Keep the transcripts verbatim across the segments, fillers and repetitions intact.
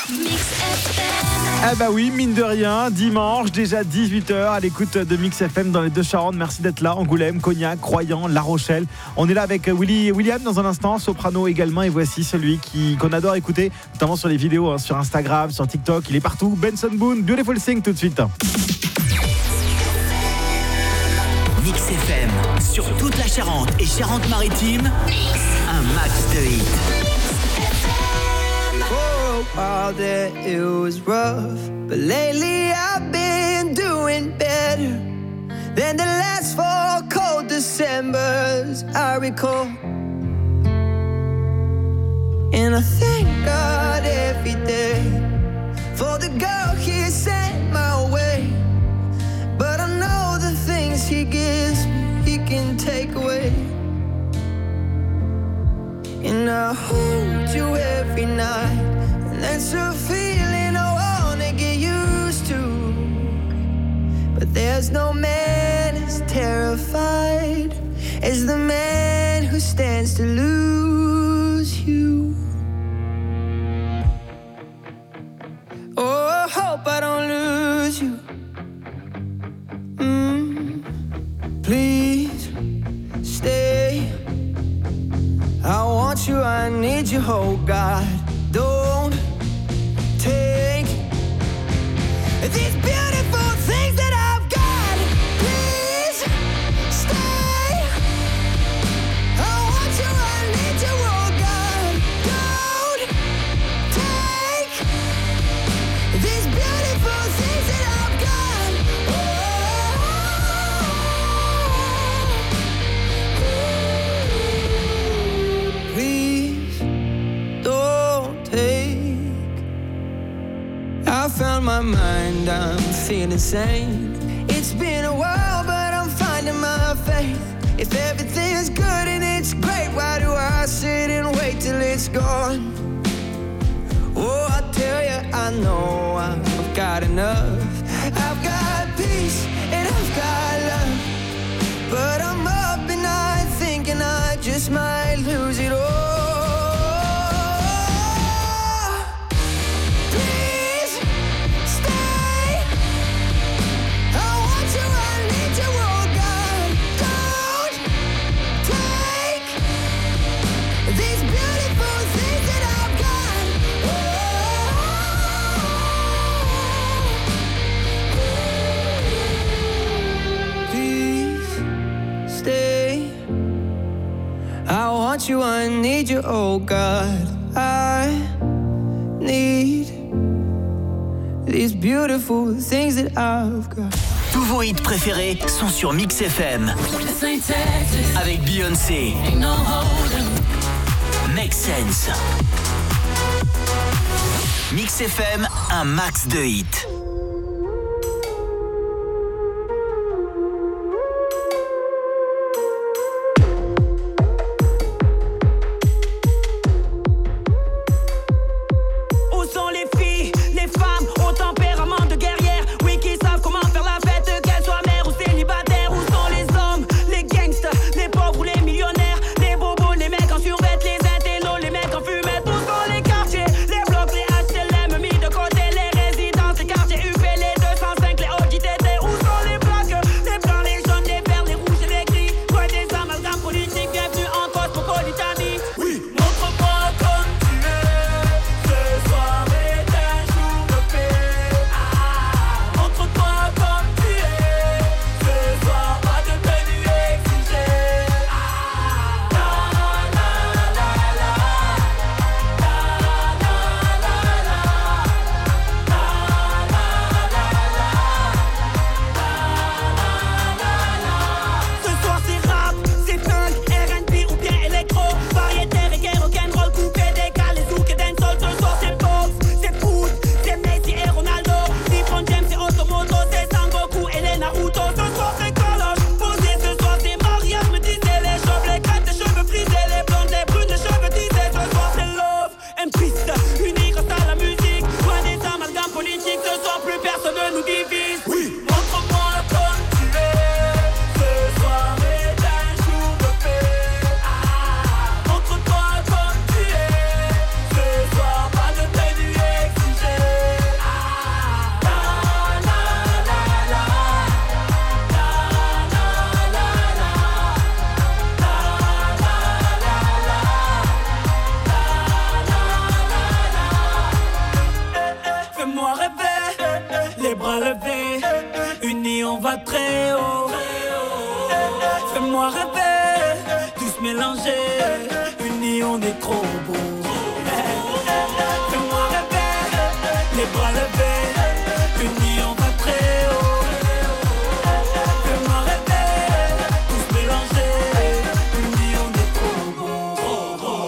Mix F M. Eh bah oui, mine de rien, dimanche, déjà dix-huit heures, à l'écoute de Mix F M dans les Deux-Charentes. Merci d'être là, Angoulême, Cognac, Croyant, La Rochelle. On est là avec Willy et William dans un instant, soprano également. Et voici celui qui, qu'on adore écouter, notamment sur les vidéos, hein, sur Instagram, sur TikTok. Il est partout, Benson Boone, Beautiful Thing tout de suite. Mix F M, sur toute la Charente et Charente-Maritime, un max de hits. All that it was rough, but lately I've been doing better than the last four cold Decembers I recall. And I thank God every day for the girl He sent my way. But I know the things He gives me, He can take away. And I hold you every night. That's a feeling I wanna get used to. But there's no man as terrified as the man who stands to lose you. Oh, I hope I don't lose you. Mm, please stay. I want you, I need you, oh God. Don't take these beautiful things that I've got. Please stay. I want you, I need you, oh God. Don't take these beautiful things that I've got. Oh, please don't take. I found my mind, I'm feeling sane. It's been a while, but I'm finding my faith. If everything's good and it's great, why do I sit and wait till it's gone? Oh, I tell you, I know I've got enough. I've got peace and I've got love. But I'm up and I'm thinking I just might lose it all. I want you, I need you, oh God. I need these beautiful things that I've got. Tous vos hits préférés sont sur Mix F M. Avec Beyoncé. Make Sense. Mix F M, un max de hits. va très haut. Fais-moi rêver, tous mélanger, unis on est trop beau. Fais-moi rêver, les bras levés, unis on va très haut. Fais-moi rêver, tous mélanger, unis on est trop beau. Trop beau.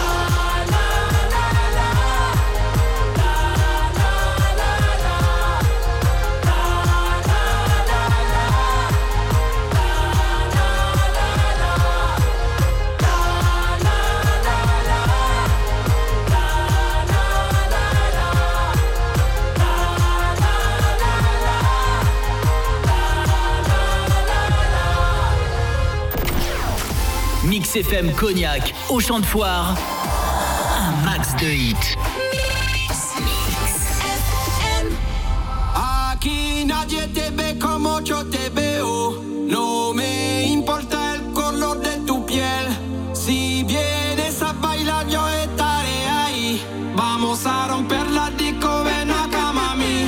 Mix F M Cognac, au Champ de Foire, un max de hits. Aquí nadie te ve como yo te veo. No me importa el color de tu piel. Si vienes a bailar yo estaré ahí. Vamos a romper la disco, ven acá mami.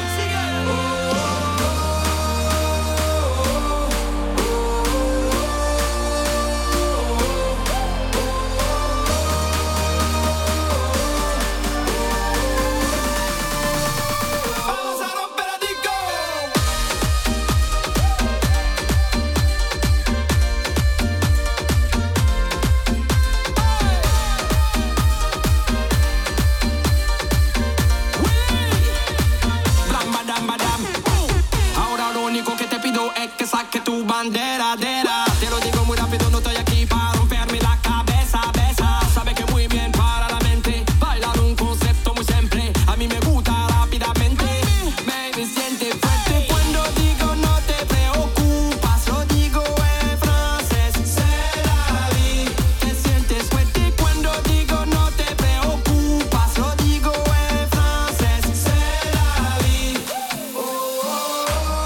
Bandera, dera, te lo digo muy rápido, no estoy aquí para romperme la cabeza, besa. Sabe que muy bien para la mente, bailar un concepto muy simple. A mí me gusta rápidamente, baby, siente fuerte. Cuando digo no te preocupas, lo digo en francés, c'est la vie. Te sientes fuerte cuando digo no te preocupas, lo digo en francés, c'est la vie. Oh, oh, oh.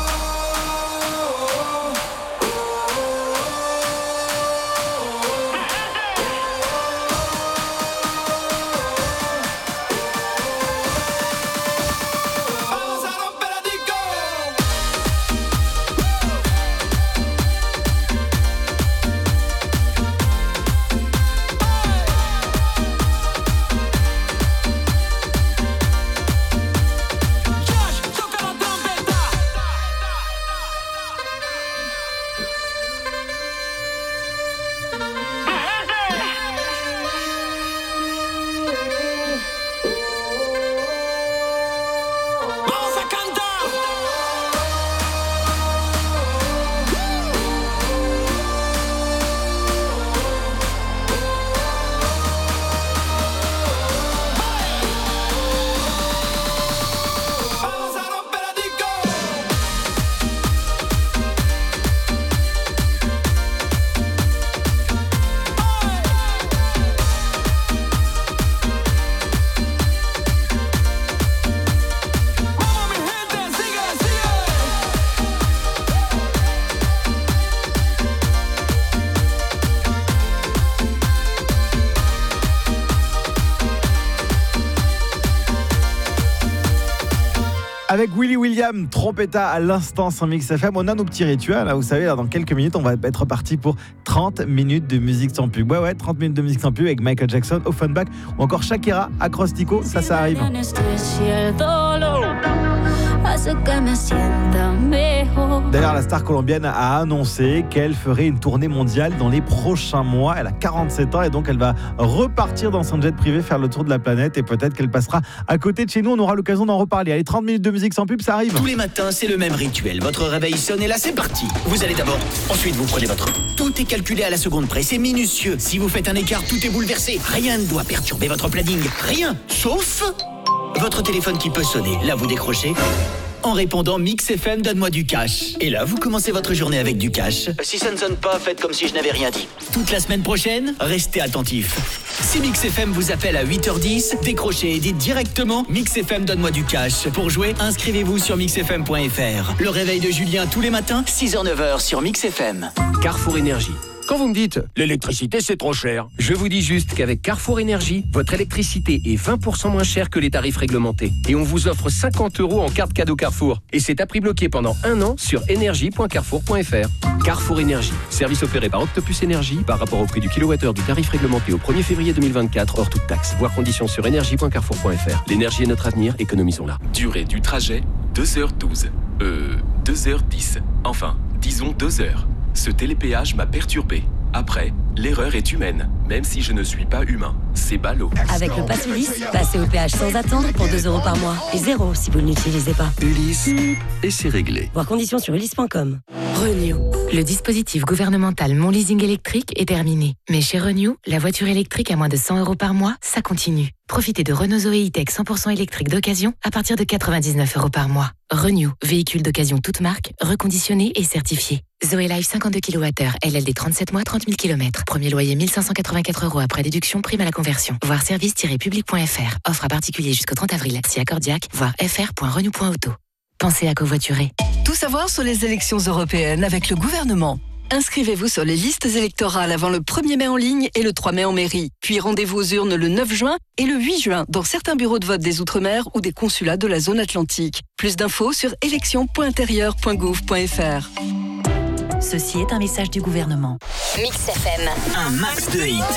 Avec Willy William, Trompetta à l'instant sur Mix F M. On a nos petits rituels, là, vous savez, là, dans quelques minutes, on va être parti pour trente minutes de musique sans pub. Ouais, ouais, trente minutes de musique sans pub avec Michael Jackson, Offenbach ou encore Shakira, Acrostico, ça, ça arrive. D'ailleurs, la star colombienne a annoncé qu'elle ferait une tournée mondiale dans les prochains mois. Elle a quarante-sept ans et donc elle va repartir dans son jet privé faire le tour de la planète et peut-être qu'elle passera à côté de chez nous. On aura l'occasion d'en reparler. Allez, trente minutes de musique sans pub, ça arrive. Tous les matins, c'est le même rituel. Votre réveil sonne et là, c'est parti. Vous allez d'abord, ensuite vous prenez votre... Tout est calculé à la seconde près, c'est minutieux. Si vous faites un écart, tout est bouleversé. Rien ne doit perturber votre planning. Rien, sauf votre téléphone qui peut sonner. Là, vous décrochez en répondant Mix F M, donne-moi du cash. Et là, vous commencez votre journée avec du cash. Si ça ne sonne pas, faites comme si je n'avais rien dit. Toute la semaine prochaine, restez attentifs. Si Mix F M vous appelle à huit heures dix, décrochez et dites directement Mix F M, donne-moi du cash. Pour jouer, inscrivez-vous sur mix f m point f r. Le réveil de Julien tous les matins, six heures neuf heures sur Mix F M. Carrefour Énergie. Quand vous me dites « l'électricité c'est trop cher », je vous dis juste qu'avec Carrefour Énergie, votre électricité est vingt pour cent moins chère que les tarifs réglementés. Et on vous offre cinquante euros en carte cadeau Carrefour. Et c'est à prix bloqué pendant un an sur énergie point carrefour point f r. Carrefour Énergie, service opéré par Octopus Énergie par rapport au prix du kilowattheure du tarif réglementé au premier février deux mille vingt-quatre hors toute taxe. Voir conditions sur énergie point carrefour point f r. L'énergie est notre avenir, économisons-la. Durée du trajet, deux heures douze. Euh, deux heures dix. Enfin, disons deux heures. Ce télépéage m'a perturbé. Après, l'erreur est humaine, même si je ne suis pas humain. C'est ballot. Avec le Pass Ulysse, passez au péage sans attendre pour deux euros par mois. Et zéro si vous ne l'utilisez pas. Ulysse, et c'est réglé. Voir conditions sur ulysse point com. Renew. Le dispositif gouvernemental Mon Leasing électrique est terminé. Mais chez Renew, la voiture électrique à moins de cent euros par mois, ça continue. Profitez de Renault Zoé E-Tech cent pour cent électrique d'occasion à partir de quatre-vingt-dix-neuf euros par mois. Renew, véhicule d'occasion toute marque, reconditionné et certifié. Zoé Life cinquante-deux kilowattheures, L L D trente-sept mois, trente mille kilomètres. Premier loyer mille cinq cent quatre-vingt-quatre euros après déduction, prime à la conversion. Voir service tiret public point f r. Offre à particulier jusqu'au trente avril. Si accordiaque, voir f r point renew point auto. Pensez à covoiturer. Tout savoir sur les élections européennes avec le gouvernement. Inscrivez-vous sur les listes électorales avant le premier mai en ligne et le trois mai en mairie. Puis rendez-vous aux urnes le neuf juin et le huit juin dans certains bureaux de vote des Outre-mer ou des consulats de la zone atlantique. Plus d'infos sur élections point intérieur point gouv point f r. Ceci est un message du gouvernement. Mix F M, un max de hits.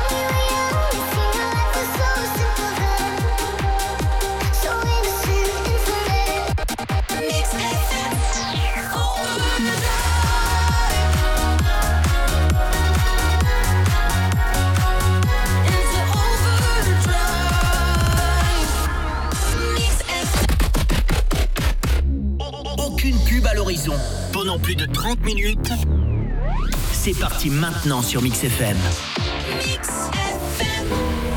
Aucune pub à l'horizon pendant plus de trente minutes. C'est parti maintenant sur Mix F M. Mix F M.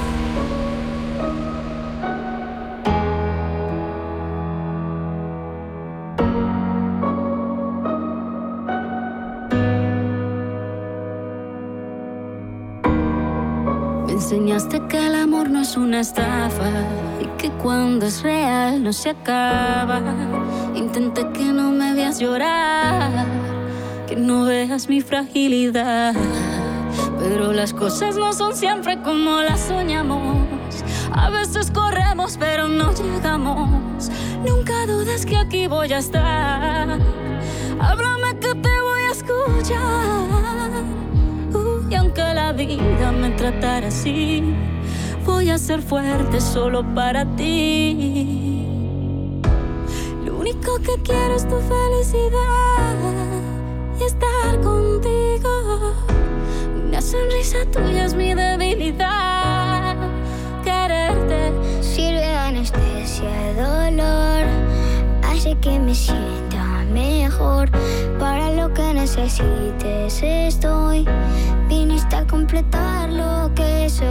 Me enseñaste que el amor no es una estafa y que cuando es real no se acaba. Intenté que no me veas llorar, que no veas mi fragilidad, pero las cosas no son siempre como las soñamos. A veces corremos pero no llegamos. Nunca dudes que aquí voy a estar. Háblame que te voy a escuchar. Uh, y aunque la vida me tratara así, voy a ser fuerte solo para ti. Lo único que quiero es tu felicidad y estar contigo. Una sonrisa tuya es mi debilidad. Quererte sirve de anestesia, dolor, hace que me sienta mejor. Para lo que necesites estoy. Viniste a completar lo que soy.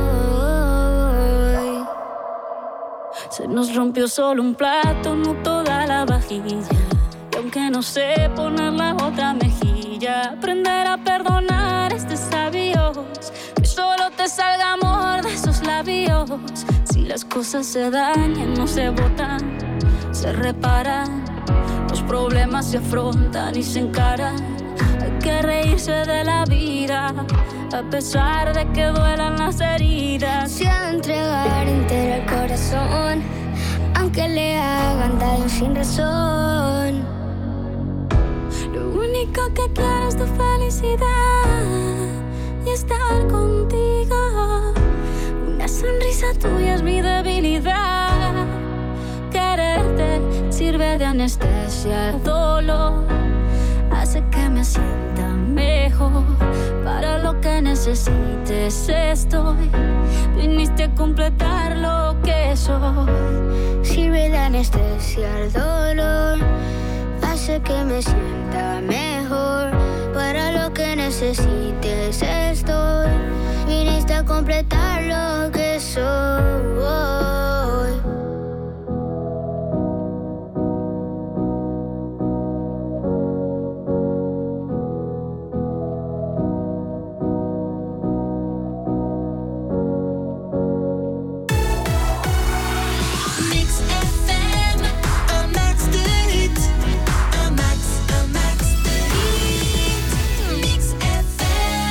Se nos rompió solo un plato, no toda la vajilla. Y aunque no sé poner la otra mejilla, aprender a perdonar es de sabios. Que solo te salga amor de esos labios. Si las cosas se dañan, no se botan, se reparan. Los problemas se afrontan y se encaran. Hay que reírse de la vida, a pesar de que duelan las heridas. Se ha de entregar entero el corazón, aunque le hagan daño sin razón. Lo único que quiero es tu felicidad y estar contigo. Una sonrisa tuya es mi debilidad. Quererte sirve de anestesia al dolor, hace que me sienta mejor. Para lo que necesites estoy. Viniste a completar lo que soy. Sirve de anestesia al dolor, hace que me sienta mejor. Para lo que necesites estoy. Viniste a completar lo que soy. Mix F M.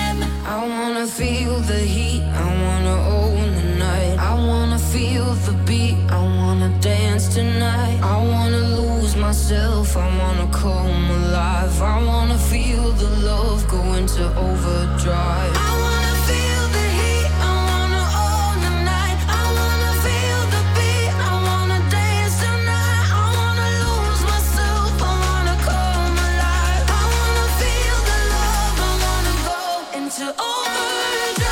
beat, I wanna dance tonight. I wanna lose myself, I wanna come alive. I wanna feel the love go into overdrive. I wanna feel the heat, I wanna own the night. I wanna feel the beat, I wanna dance tonight. I wanna lose myself, I wanna come alive. I wanna feel the love, I wanna go into overdrive.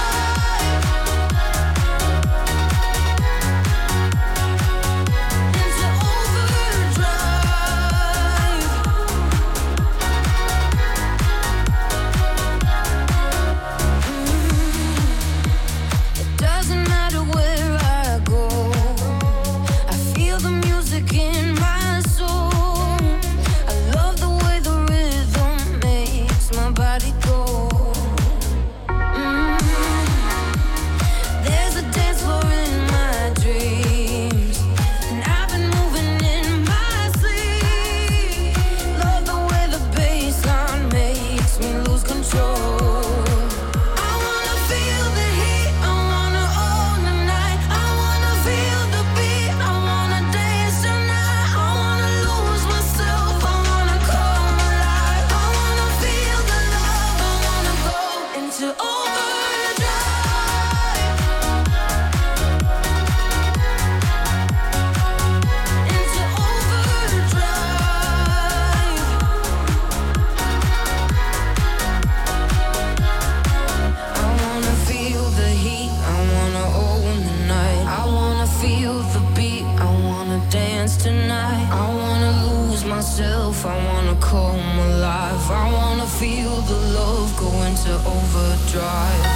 I wanna come alive. I wanna feel the love go into overdrive.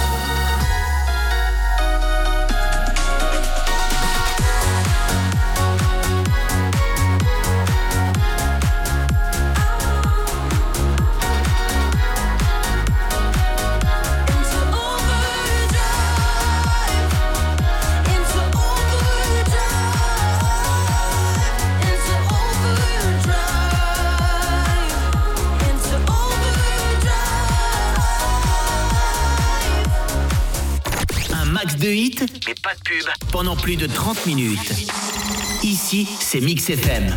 De hits, mais pas de pub, pendant plus de trente minutes. Ici, c'est Mix F M.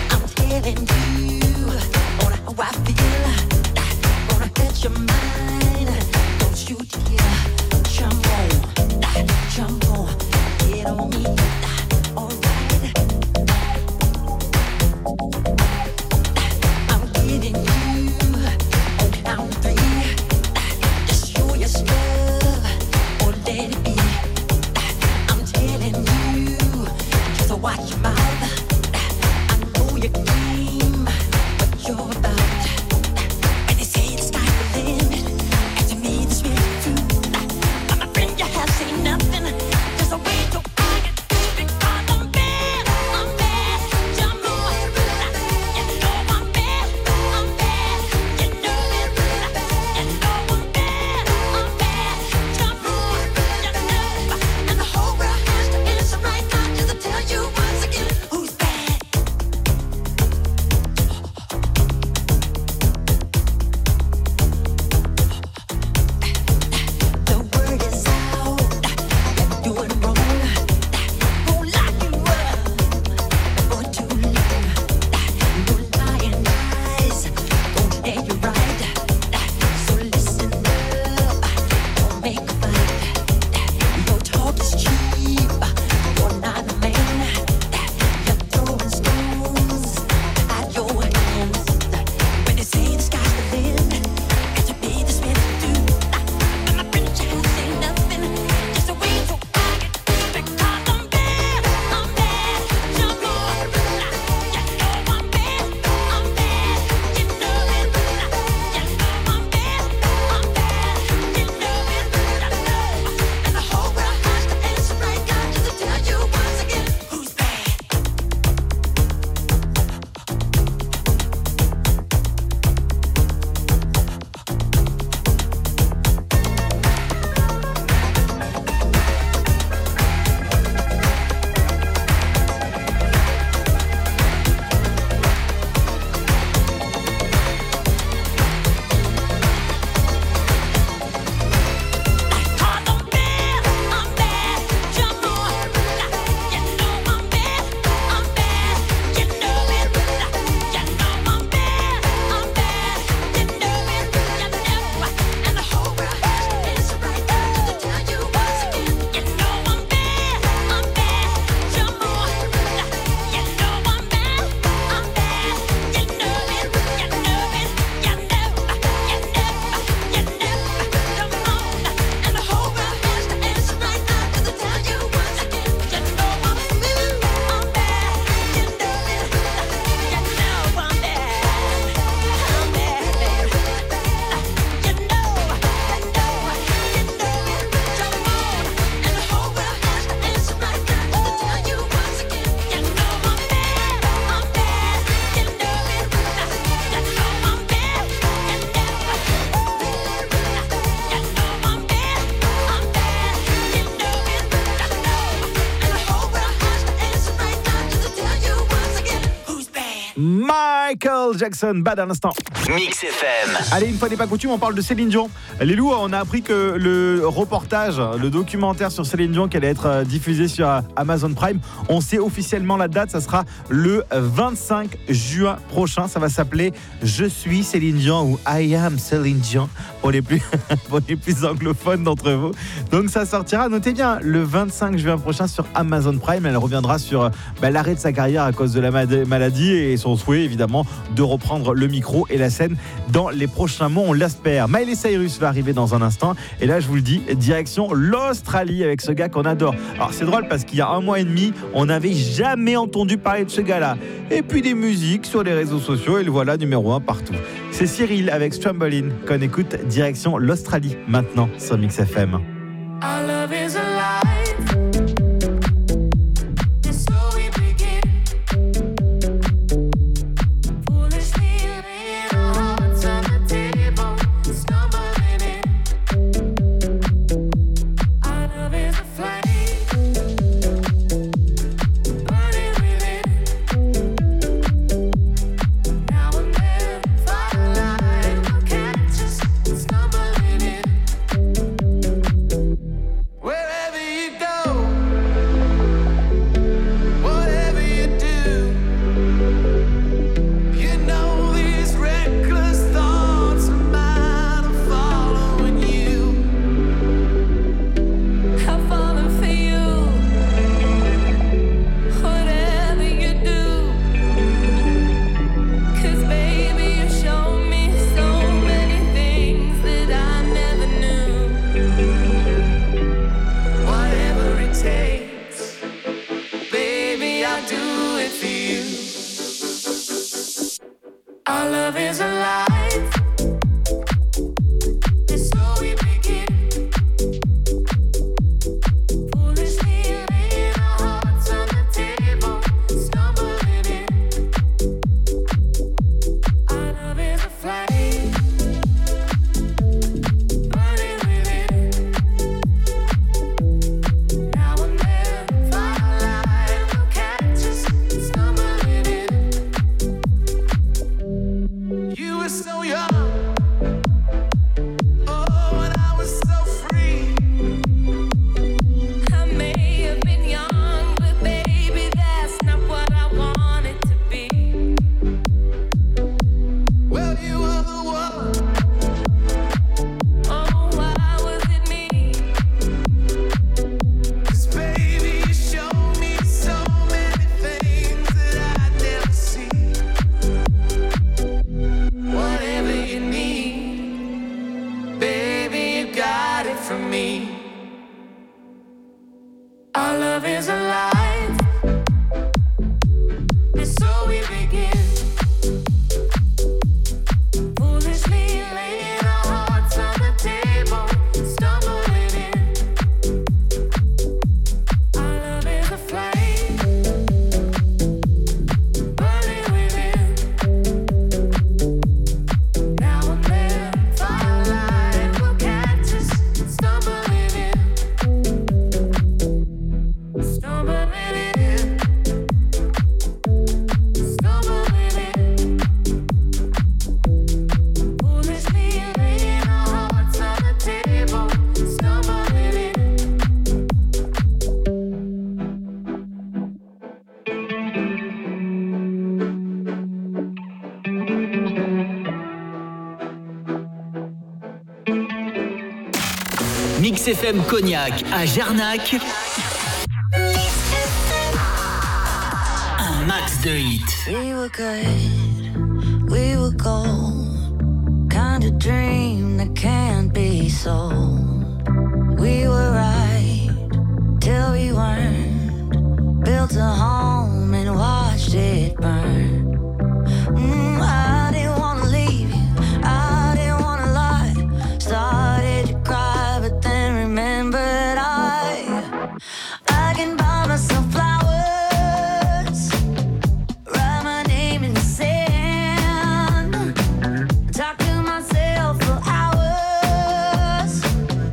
Telling you on how I feel, gonna hurt your mind. Michael Jackson, Bad à l'instant. Mix F M. Allez, une fois n'est pas coutume, on parle de Céline Dion. Les loups, on a appris que le reportage, le documentaire sur Céline Dion qui allait être diffusé sur Amazon Prime, on sait officiellement la date, ça sera le vingt-cinq juin prochain. Ça va s'appeler Je suis Céline Dion ou I am Céline Dion pour les plus, pour les plus anglophones d'entre vous. Donc ça sortira, notez bien, le vingt-cinq juin prochain sur Amazon Prime. Elle reviendra sur bah, l'arrêt de sa carrière à cause de la maladie et son souhait évidemment de reprendre le micro et la scène dans les prochains mois, on l'espère. Miley Cyrus va arriver dans un instant et là je vous le dis, direction l'Australie avec ce gars qu'on adore. Alors c'est drôle parce qu'il y a un mois et demi on n'avait jamais entendu parler de ce gars-là et puis des musiques sur les réseaux sociaux et le voilà numéro un partout. C'est Cyril avec Strambolin qu'on écoute direction l'Australie maintenant sur Mix F M. Our love is alive. Mix F M Cognac à Jarnac. Un max de hits. We were good, we were gold. Kind of dream that can't be sold. We were right till we weren't. Built a home and watched it burn. Mm, I didn't wanna leave you, I didn't wanna lie. Started to cry, but then remembered I I can buy myself flowers, write my name in the sand, talk to myself for hours.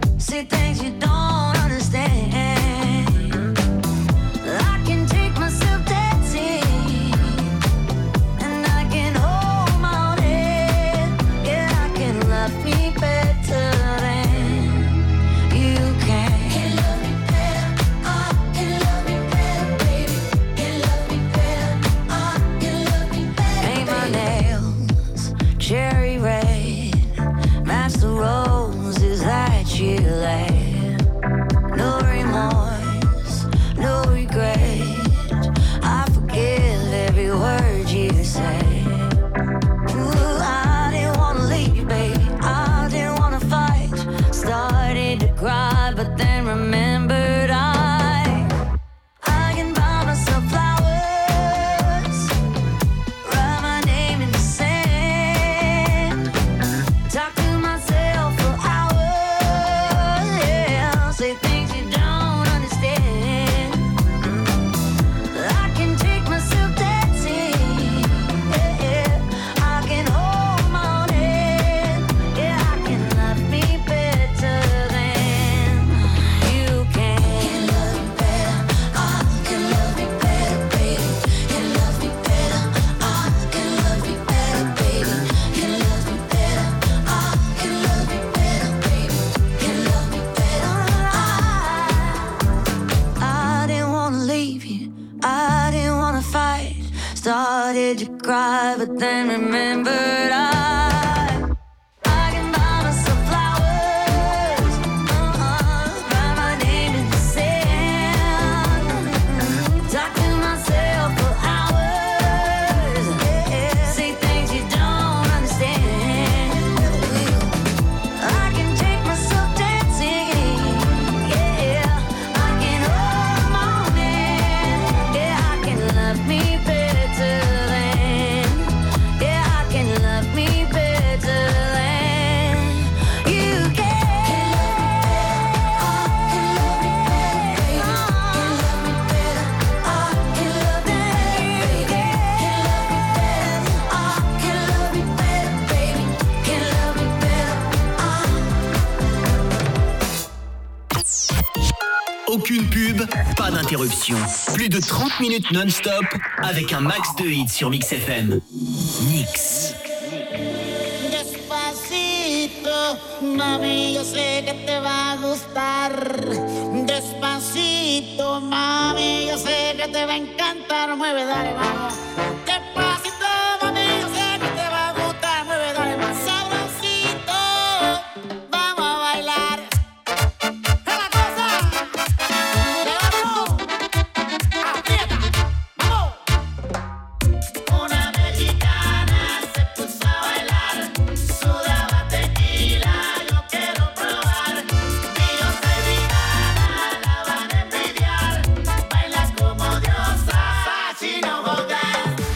but then remembered I, I can buy myself flowers, uh-uh, write my name in the sand, talk to myself for hours, yeah, say things you don't understand. I can take myself dancing, yeah, I can hold the morning, yeah, I can love me better than, yeah, I can love me better than you can. Can love me better, I can love me better, baby, can love me better, I Aucune pub, pas d'interruption. Plus de trente minutes non-stop avec un max de hits sur Mix F M. Mix. Despacito, mami, yo sé que te va a gustar. Despacito, mami, yo sé que te va a encantar. Mueve, dale, vamos. Despacito, mami, yo sé que te va a gustar. Mueve, dale, más sabrosito. Vamos a bailar. ¡Es la cosa! ¡Levantó! ¡Aprieta! ¡Vamos! Una mexicana se puso a bailar, sudaba tequila, yo quiero probar. Dios sevillana, la van a envidiar, baila como diosa, Sachi no jodas.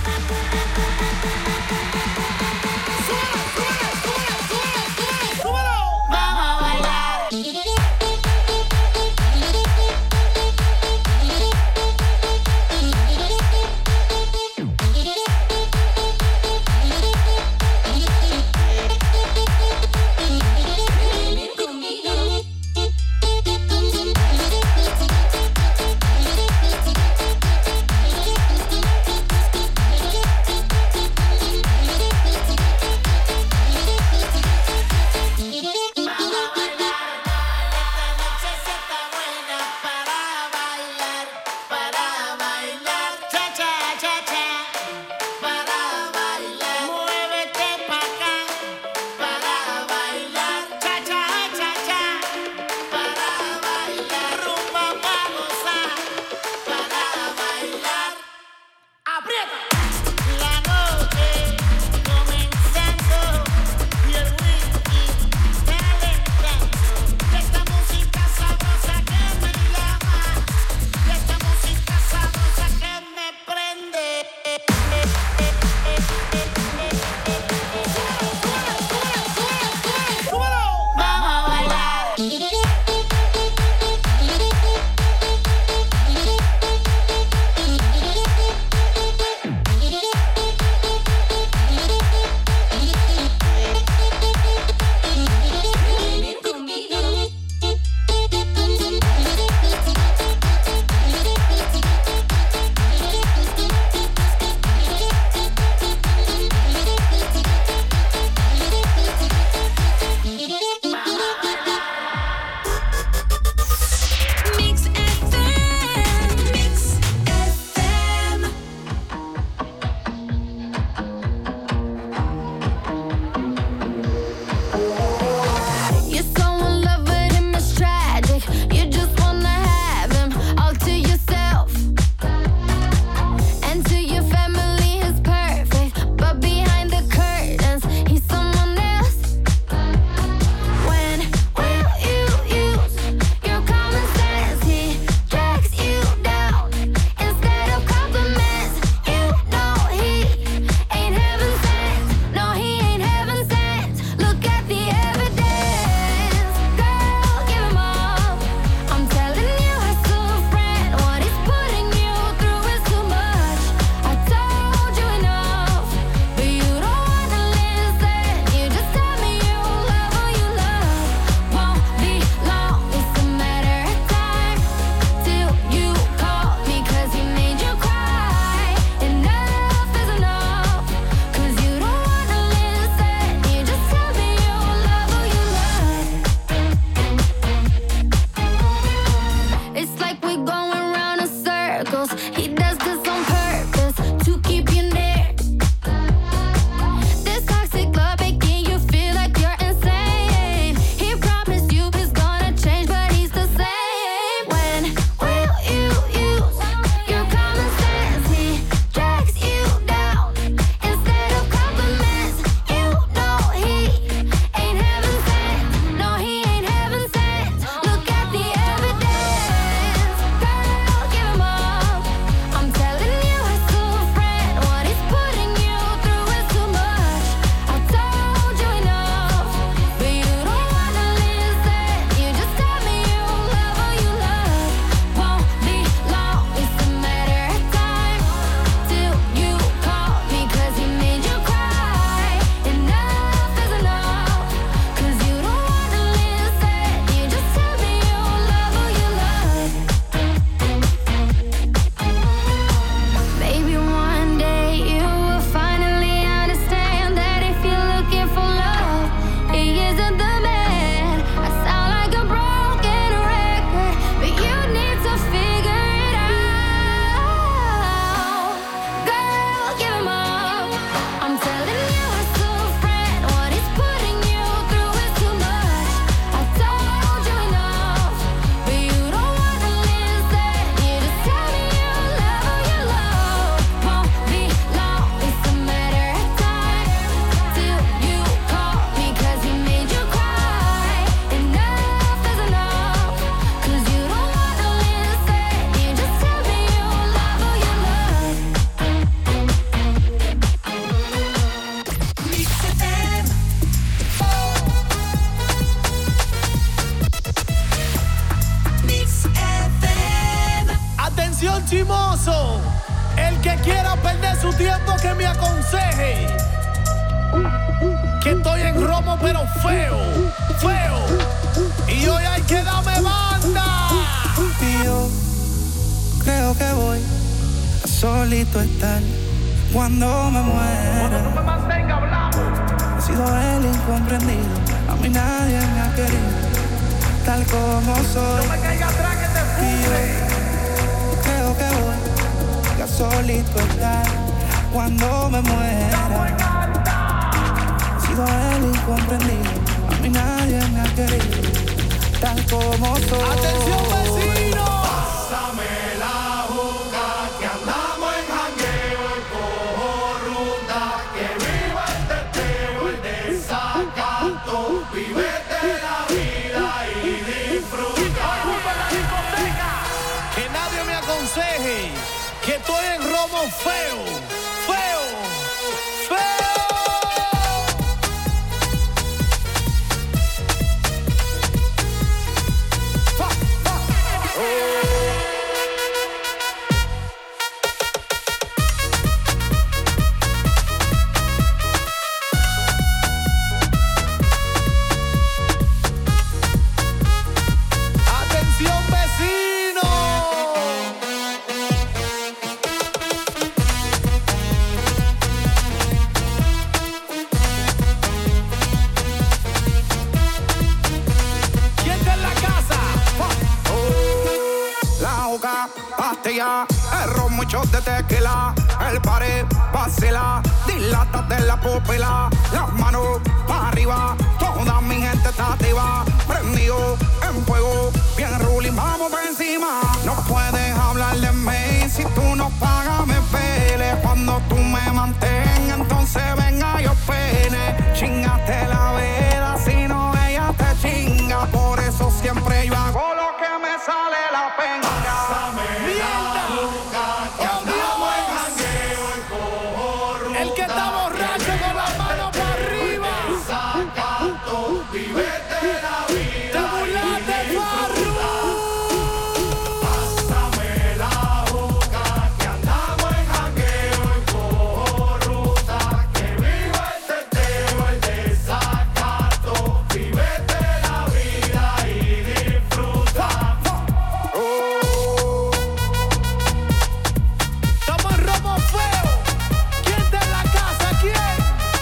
eso, el que quiera perder su tiempo que me aconseje. Que estoy en romo pero feo, feo. Y hoy hay que darme banda. Y yo creo que voy a solito estar cuando me muera. Cuando tú me mantengas hablando. He sido el incomprendido, a mí nadie me ha querido, tal como soy. No me caiga atrás que te fume. Y yo creo que voy a solito estar cuando me muera. He sido el incomprendido, a mí nadie me ha querido, tal como soy. ¡Atención, vecino! Pásame la juca, que andamos en jangueo, el cojo ruta, que viva el teteo, el desacato, vívete la vida y disfruta. La discoteca. Que nadie me aconseje que estoy en romo feo, feo, feo. Atención, vecino. ¿Quién está en la casa? La juca, pastilla, el ron, muchos de tequila, el pared, vacila, dilata de la pupila, las manos para arriba, toda mi gente está activa, prendido en fuego, bien ruling, vamos por encima. No puedes hablar de mí si tú no pagas, me pele. Cuando tú me mantengas, entonces venga yo pene. Chingaste la vela, si no ella te chinga, por eso siempre yo hago lo que me sale la pena. El que está borracho con las manos para arriba. Vívete la vida. Te burlaste, Farru. Pásame la boca, que andamos en jangueo, el cojo ruta, que viva el teteo, el desacato, vívete la vida y disfruta. Estamos en romo feo. ¿Quién está en la casa? ¿Quién?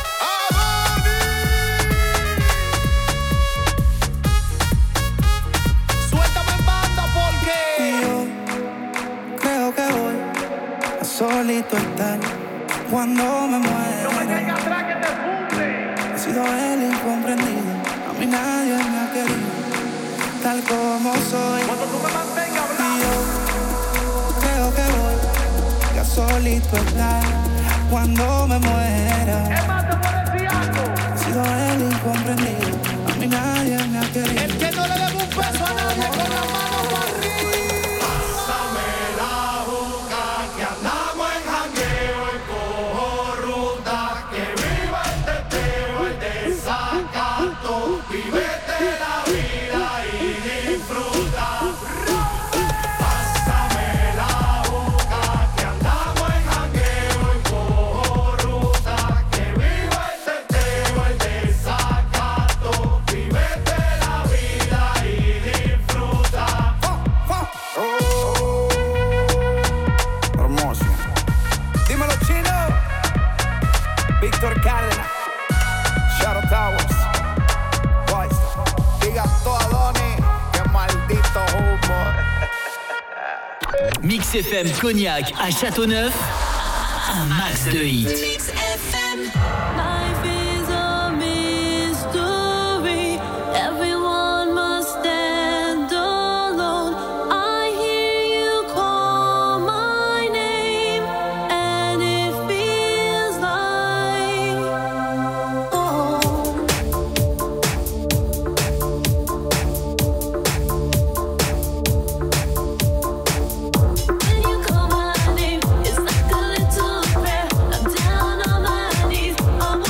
Suéltame en banda porque Y yo creo que voy a solito estar cuando me muera. no me caiga atrás que te funde. He sido el incomprendido, a mí nadie me ha querido, tal como soy. Cuando tú me mantengas Y hablando. yo creo que voy a solito estar cuando me muera. Es más, te puedo decir algo. He sido el incomprendido, a mí nadie me ha querido. El que no le debe un peso a nadie con la mano para arriba. Pásame la boca, que andamos en jangueo, el cojo ruta, que viva el teteo, el desacato, vívete la vida y disfruta. Pásame la boca, que andamos en jangueo, el cojo ruta, que viva el teteo, el desacato, vívete la vida y disfruta. Oh, hermoso. Dímelo, chino. Víctor Cárdenas, Shadow Towers, Boys. Diga todo a Donny, que maldito humor. Mix F M Cognac à Châteauneuf, un max de hits. Mix F M. Life is a mystery. Everyone must stand alone. I hear you call my name, and it feels like home. When you call my name, it's like a little prayer. I'm down on my knees. I'm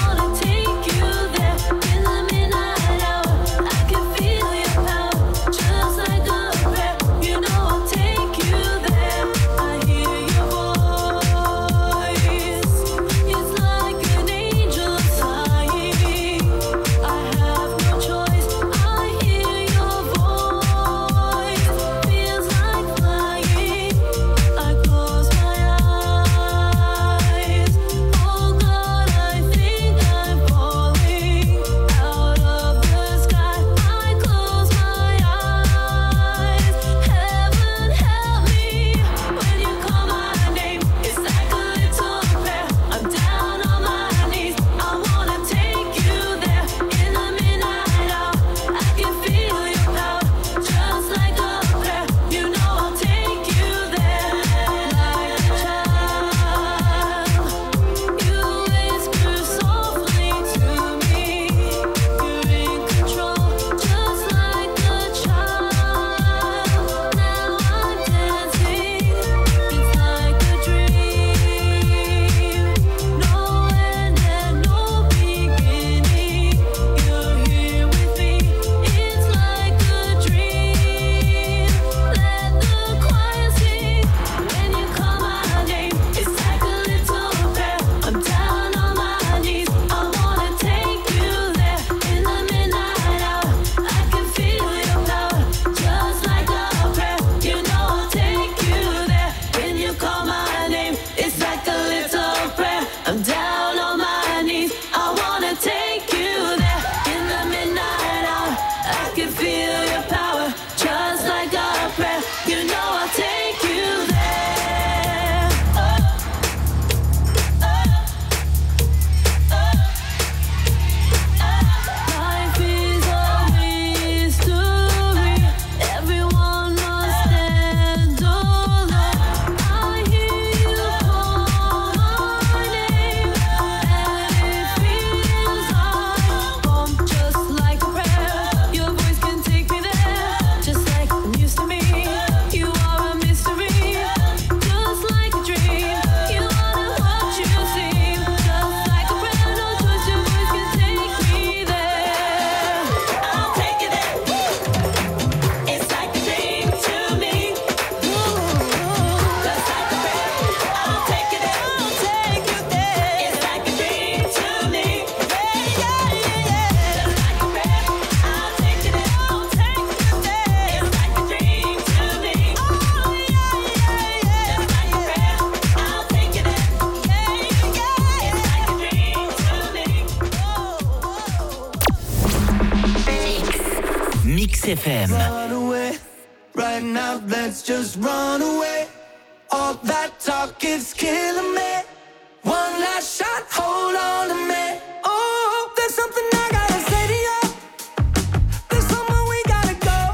Mix F M. Run away, right now let's just run away. All that talk is killing me. One last shot, hold on to me. Oh, there's something I gotta say to you. There's somewhere we gotta go.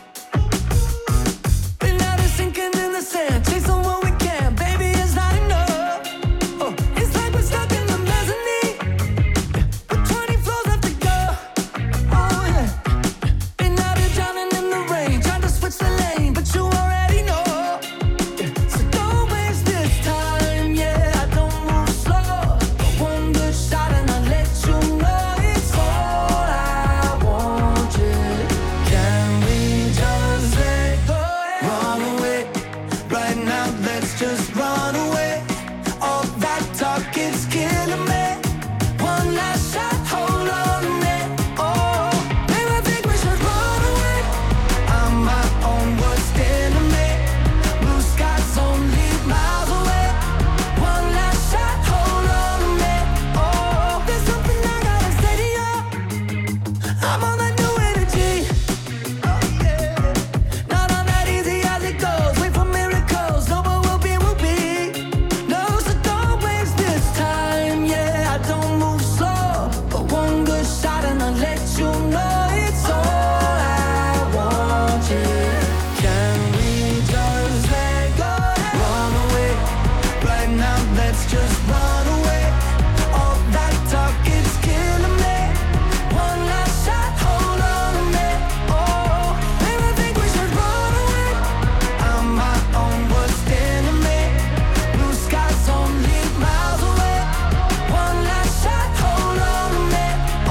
Been out of sinking in the sand, chasing what we can. Baby, it's not enough. Oh, it's like we're stuck in the mezzanine with twenty floors left to go. Oh yeah. Been out here drowning in the rain, trying to switch the lane, but you already know. So don't waste this time, yeah. I don't move slow. One good shot and I'll let you know it's all I want. Yeah. Can we just let go? Run away, right now. Let's just run away. All that talk is killing me. One last shot, hold on to me. Oh, maybe I think we should run away. I'm my own worst enemy. Blue skies only miles away. One last shot, hold on to me. Oh, there's something I gotta say to you. I'm on that new energy. Oh yeah, not on that easy as it goes. Wait for miracles. No, but we'll be, we'll be. No, so don't waste this time. Yeah, I don't move slow, but one good shot and I'll let you know it's all I want. Yeah, can we just let go? Run away, right now. Let's just run away. All that talk is killing me. One last shot, hold on to me. Oh, maybe I think we should run away. I'm my own worst enemy. Blue skies only miles away. One last shot, hold on to me. Oh.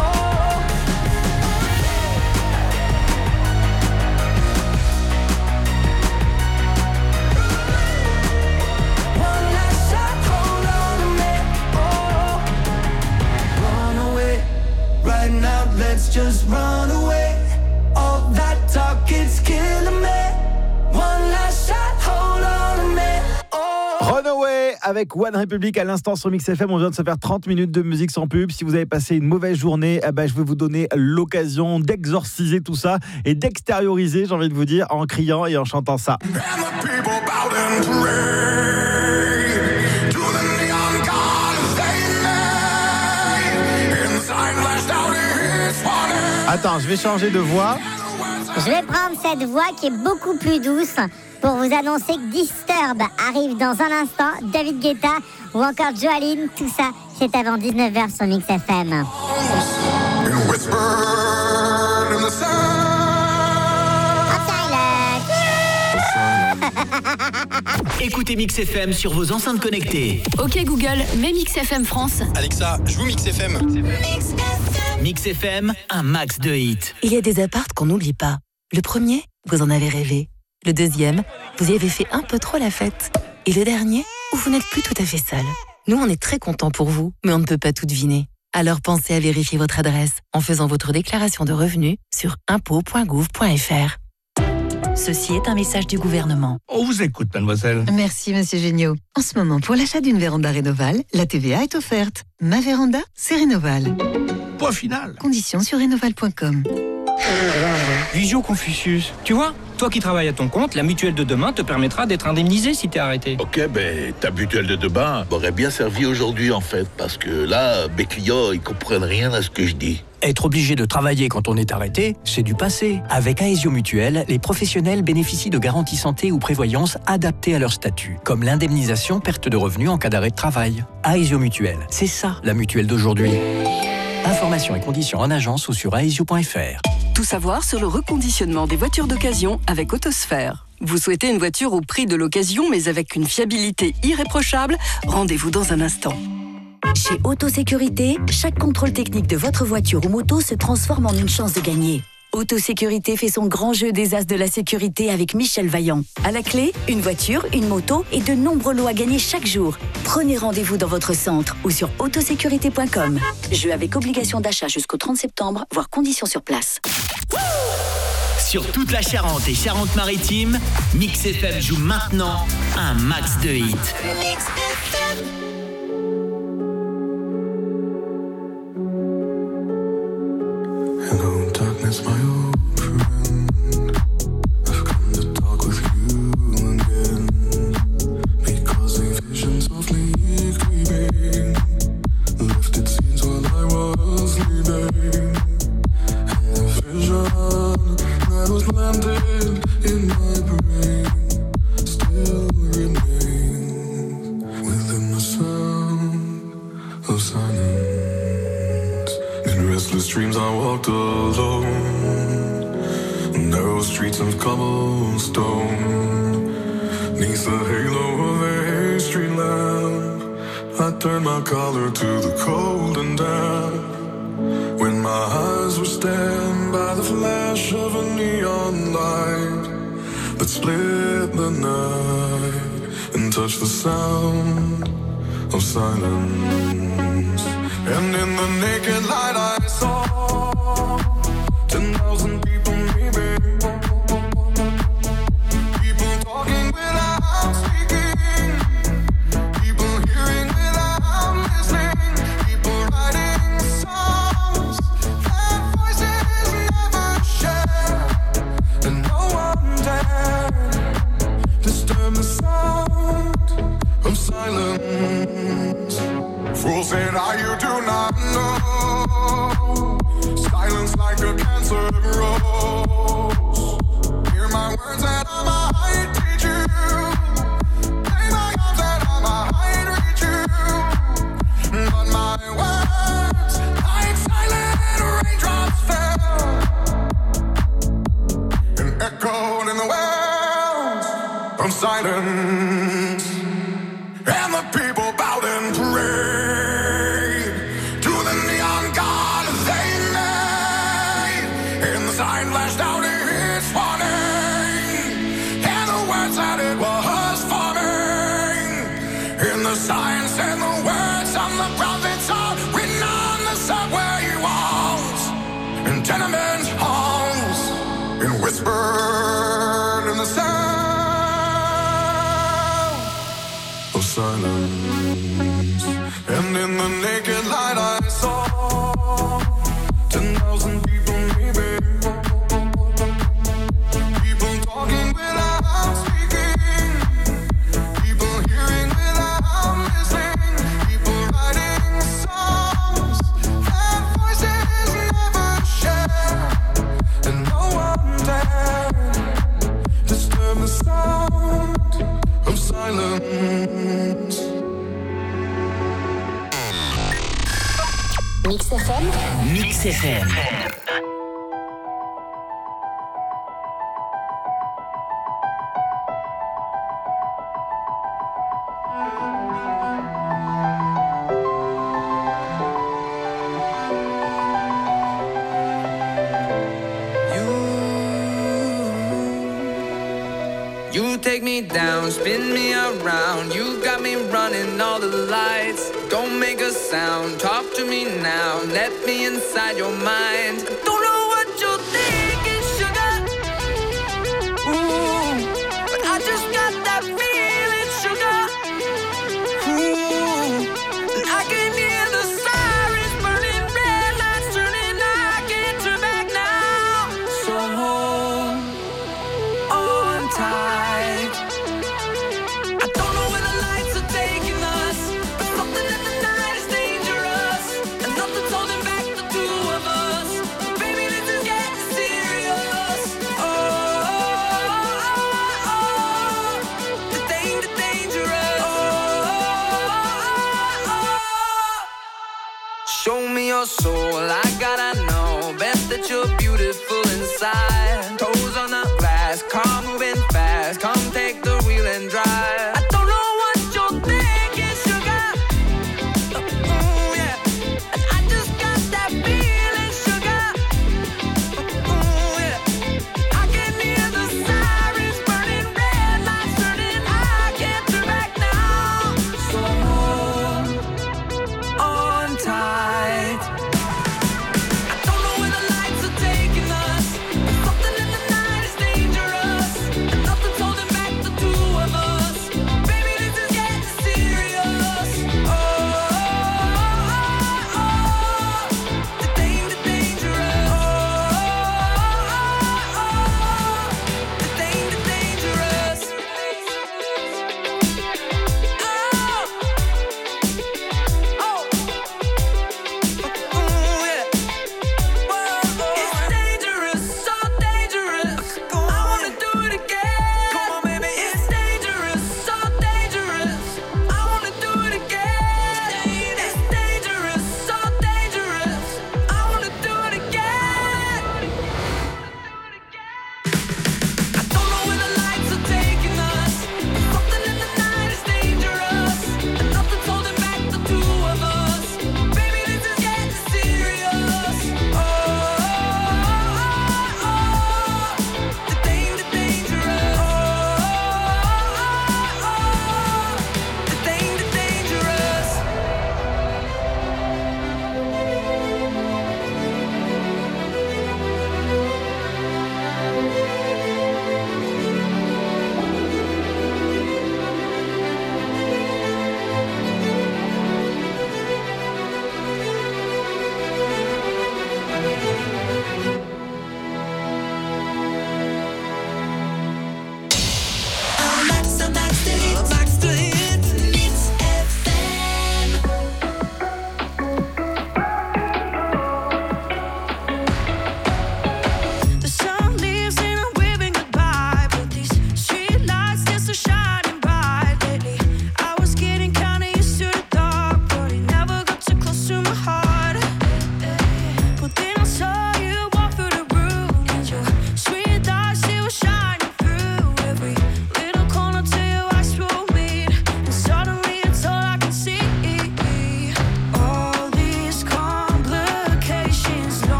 One last shot, hold on to me. Oh. Run away, right now. Let's just run away. All that talk is killing me. One last shot, hold on to me. Oh. Runaway avec One Republic à l'instant sur Mix F M. On vient de se faire trente minutes de musique sans pub. Si vous avez passé une mauvaise journée, eh ben, je vais vous donner l'occasion d'exorciser tout ça et d'extérioriser, j'ai envie de vous dire, en criant et en chantant ça. Attends, je vais changer de voix. Je vais prendre cette voix qui est beaucoup plus douce pour vous annoncer que Disturb arrive dans un instant, David Guetta ou encore Joaline, tout ça c'est avant dix-neuf heures sur Mix F M. Écoutez Mix F M sur vos enceintes connectées. Ok Google, mets Mix F M France. Alexa, joue Mix F M. Mix F M, un max de hits. Il y a des apparts qu'on n'oublie pas. Le premier, vous en avez rêvé. Le deuxième, vous y avez fait un peu trop la fête. Et le dernier, où vous n'êtes plus tout à fait seul. Nous, on est très contents pour vous, mais on ne peut pas tout deviner. Alors pensez à vérifier votre adresse en faisant votre déclaration de revenus sur impôts point gouv point f r. Ceci est un message du gouvernement. On vous écoute, mademoiselle. Merci, monsieur Géniaud. En ce moment, pour l'achat d'une véranda Rénoval, la T V A est offerte. Ma véranda, c'est Rénoval. Point final. Conditions sur rénoval point com. Visio Confucius. Tu vois, toi qui travailles à ton compte, la mutuelle de demain te permettra d'être indemnisé si t'es arrêté. Ok, ben ta mutuelle de demain m'aurait bien servi aujourd'hui en fait, parce que là, mes clients, ils comprennent rien à ce que je dis. Être obligé de travailler quand on est arrêté, c'est du passé. Avec Aesio Mutuelle, les professionnels bénéficient de garanties santé ou prévoyance adaptées à leur statut, comme l'indemnisation perte de revenus en cas d'arrêt de travail. Aesio Mutuelle, c'est ça la mutuelle d'aujourd'hui. Informations et conditions en agence ou sur aesio point f r. Tout savoir sur le reconditionnement des voitures d'occasion avec Autosphère. Vous souhaitez une voiture au prix de l'occasion mais avec une fiabilité irréprochable? Rendez-vous dans un instant. Chez Autosécurité, chaque contrôle technique de votre voiture ou moto se transforme en une chance de gagner. Autosécurité fait son grand jeu des as de la sécurité avec Michel Vaillant. À la clé, une voiture, une moto et de nombreux lots à gagner chaque jour. Prenez rendez-vous dans votre centre ou sur autosécurité point com. Jeu avec obligation d'achat jusqu'au trente septembre, voire conditions sur place. Sur toute la Charente et Charente-Maritime, Mix F M joue maintenant un max de hits. Mix F M. Hello, darkness, my old friend. in my brain still remains within the sound of silence. In restless dreams I walked alone, narrow streets of cobblestone. Neath the halo of a street lamp, I turned my collar to the cold and damp. When my eyes were stabbed by the flash of a neon light that split the night and touched the sound of silence. And in the naked light I saw ten thousand people maybe, people talking without speaking, people hearing without listening, people writing songs that voices never share, and no one dared disturb the sound of silence. Fools said, "Ah, you do not know. Silence like a cancer grows. Hear my words and I might teach you. Lay my arms and I might reach you. But my words, like silent raindrops, fell and echoed in the wells of silence. And the people bowed and prayed to the neon god they made. And the sign flashed out its warning, and the words that it was forming. And the sign said the words on the prophets are written on the subway walls and tenement halls, and whispered in the sound of silence. And in the naked light I saw ten thousand people maybe, people talking without speaking, people hearing without listening, people writing songs that voices never share, and no one dared disturb the sound of silence. Mix F M. Mix F M. You take me down, spin me around. You got me running all the lights. Don't make a sound, talk to me now. Let me inside your mind. I don't know what you're thinking, sugar. Ooh, but I just got that feeling, sugar. Ooh, and I can hear the sirens burning, red lights turning. I can't turn back now. So hold on tight. I don't know where the lights are taking us, but something in the night is dangerous, and nothing's holding back the two of us. Baby, this is getting serious. Oh, oh, oh, oh. The danger, dangerous. Oh, oh, oh, oh. Show me your soul, I gotta know. Best that you're beautiful inside. Toes on the glass, car moving fast. Come take the wheel and drive. I don't know what you're thinking, sugar. Uh, ooh, yeah. And I just got that feeling, sugar. Uh, ooh, yeah. I can hear the sirens burning, red lights turning. I can't turn back now. So hold on tight. I don't know where the lights are taking us, but something in the night is dangerous, and nothing's holding back the two of us.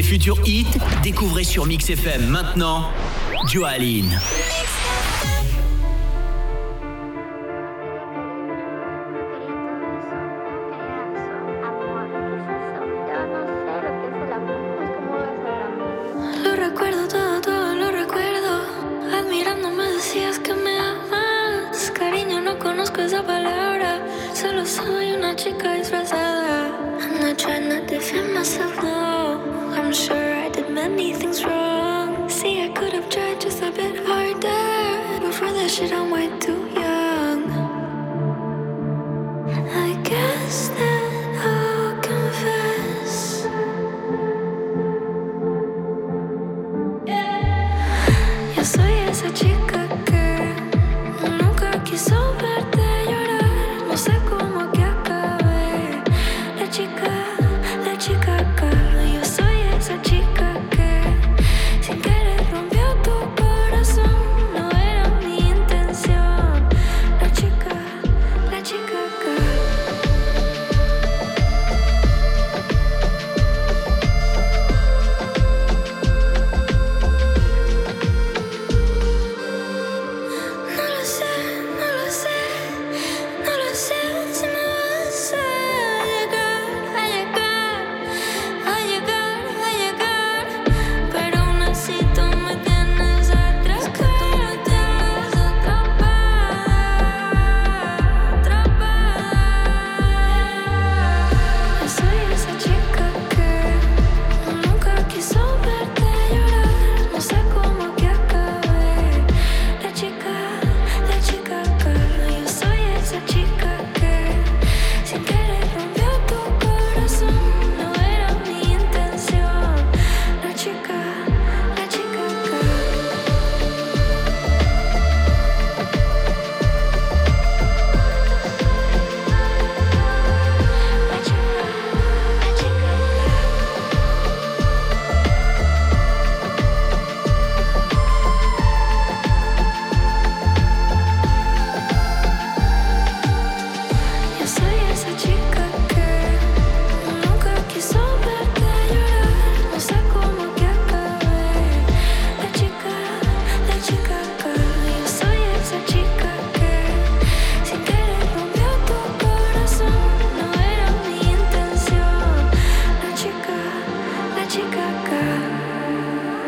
des futurs hits, découvrez sur Mix F M maintenant Joaline. Lo recuerdo todo, todo lo recuerdo. Admirándome decías que me amas. Cariño, no conozco esa palabra. Solo soy una chica disfrazada. I'm not trying to defend myself, no. I'm sure I did many things wrong. See, I could have tried just a bit harder. But for that shit, I'm way too young. I guess that I'll confess. Yo soy esa chica